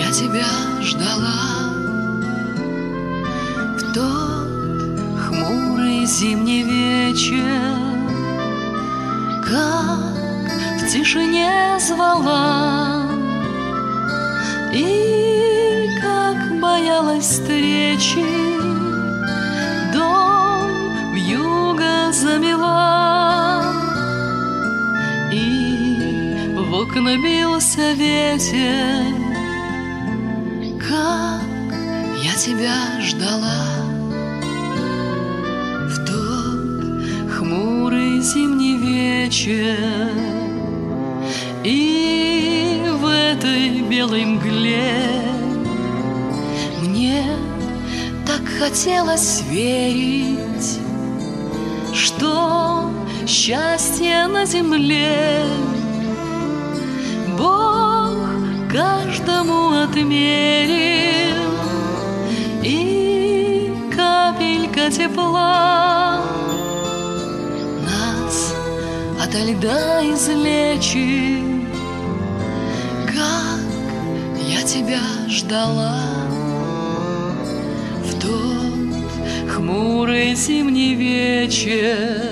я тебя ждала в тот хмурый зимний вечер, как в тишине звала, и как боялась встречи, дом вьюга замела, и в окна бился ветер, как я тебя ждала в тот хмурый зимний вечер. И в этой белой мгле мне так хотелось верить, что счастье на земле Бог каждому отмерил, и капелька тепла нас ото льда излечит. Как я тебя ждала в тот хмурый зимний вечер.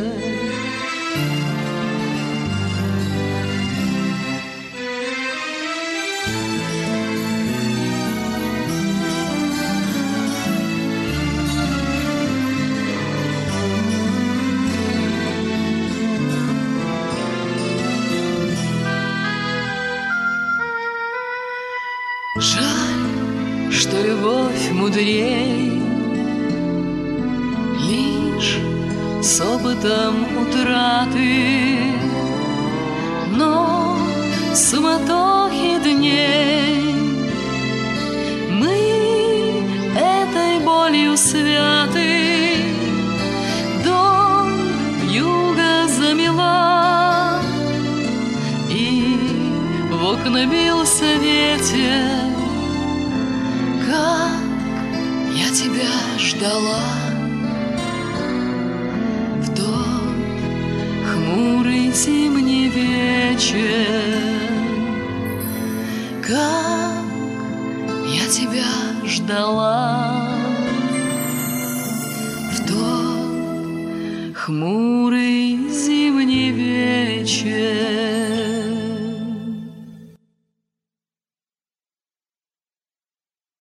Жаль, что любовь мудрей лишь с опытом утраты, но в суматохе дней мы этой болью святы. Дом вьюга замела, и в окна бился ветер. Как я тебя ждала в тот хмурый зимний вечер. Как я тебя ждала в тот хмурый